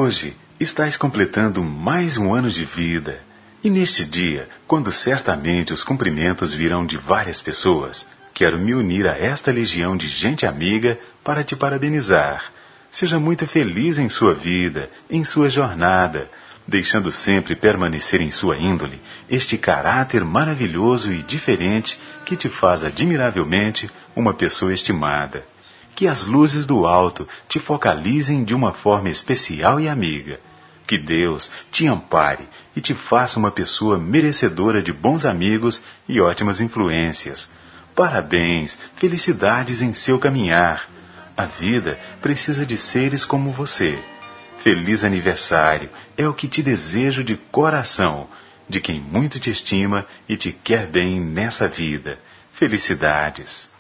Hoje estás completando mais um ano de vida. E neste dia, quando certamente os cumprimentos virão de várias pessoas, quero me unir a esta legião de gente amiga para te parabenizar. Seja muito feliz em sua vida, em sua jornada, deixando sempre permanecer em sua índole este caráter maravilhoso e diferente que te faz admiravelmente uma pessoa estimada. Que as luzes do alto te focalizem de uma forma especial e amiga. Que Deus te ampare e te faça uma pessoa merecedora de bons amigos e ótimas influências. Parabéns, felicidades em seu caminhar. A vida precisa de seres como você. Feliz aniversário é o que te desejo de coração, de quem muito te estima e te quer bem nessa vida. Felicidades!